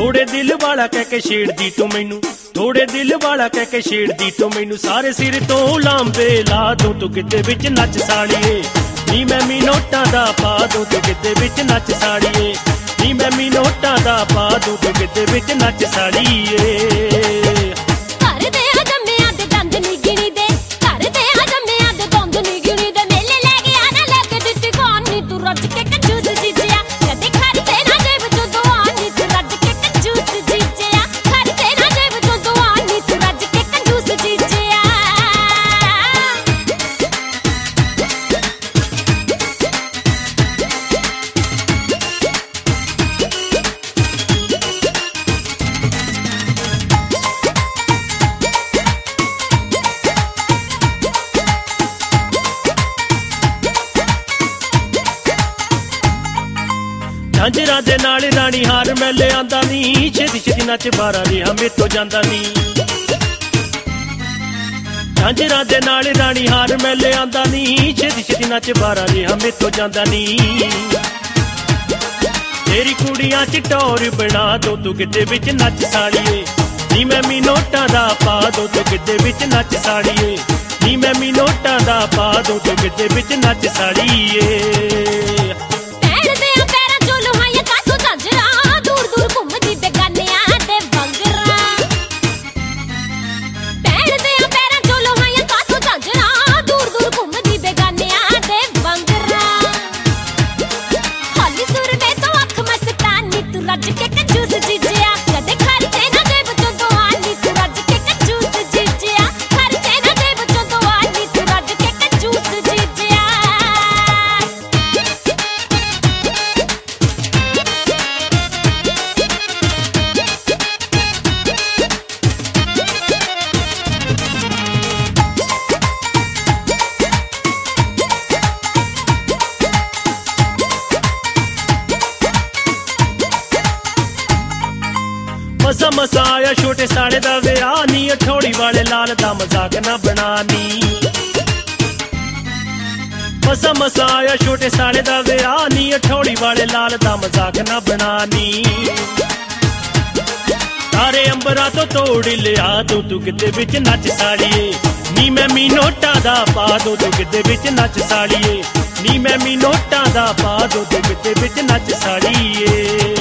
थोड़े दिल वाला कह के छेड़दी तू मैनू, थोड़े दिल वाला कह के छेड़दी तू मैनू, सारे सिर तो लांबे ला दूं तू किते विच नच साड़िए, नी मैं मी नोटां दा पा दूं तू किते विच नच साड़िए, नी मैं मी नोटां दा पा दूं तू किते विच नच साड़िए। झांजरा दे नाल रानी हार मैं ले आंदा नी, छेती छेती नच बारा रिहा मेरे तो जांदा नी। झांजरा दे नाल रानी हार मैं ले आंदा नी, छेती छेती नच बारा रिहा मेरे तो जांदा नी। तेरी कुड़ियां च टोर बना दो तू किते विच नच साड़िए, नी मैं मी नोटां दा पा दो तू किते विच नच साड़िए, नी मैं मी नोटां दा पा दो तू किते विच नच साड़िए। मसा मसा आया छोटे साड़े दा विआह नी, अठौड़ी वाले लाल दा मजाक ना बनानी। मसा मसा आया छोटे साड़े दा विआह नी, अठौड़ी वाले लाल दा मजाक ना बनानी। तारे अंबरा तो तोड़ लिया तू तू किते विच नच साड़िए, नी मैं मी नोटां दा पा दो तू किते विच नच साड़िए, नी मैं मी नोटां दा पा दो तू किते विच नच साड़िए।